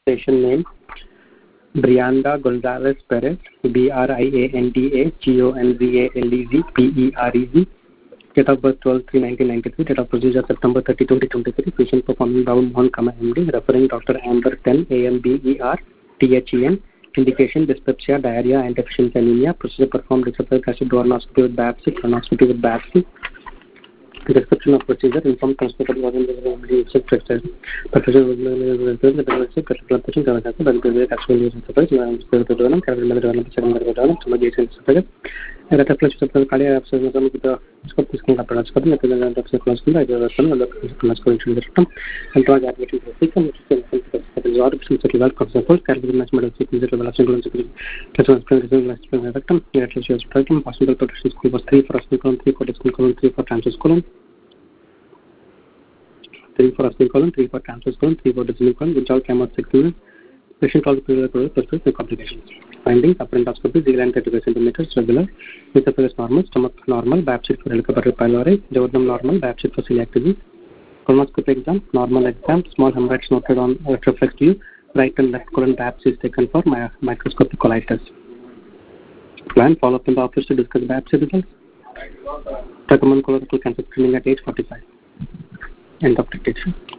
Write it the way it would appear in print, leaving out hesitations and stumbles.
patient name Brianda Gonzalez Perez, BRIANDA GONZALEZ PEREZ, date of birth 12/3/1993, date of procedure September 30, 2023, patient performing Rahul Mohan, MD, referring Dr. Amber 10, AMBER, THEN, indication dyspepsia, diarrhea, and deficiency anemia, procedure performed receptor acid duodenoscopy with biopsy, colonoscopy with biopsy. Description of procedure: informed constable was in the colon. 3 for acid colon, 3 for transverse colon, 3 for distal colon, which all came out 6 minutes. Patient also prescribed no complications. Findings: upper endoscopy, Z-line 35 centimeters, regular. Esophagus normal, stomach normal, biopsy for Helicobacter pylori, duodenum normal, biopsy for celiac disease. Colonoscopy exam, normal exam, small hemorrhage noted on retroflex view. Right and left colon biopsy is taken for microscopic colitis. Plan: follow up in the office to discuss biopsy results. Recommend colorectal cancer screening at age 45. End of dictation.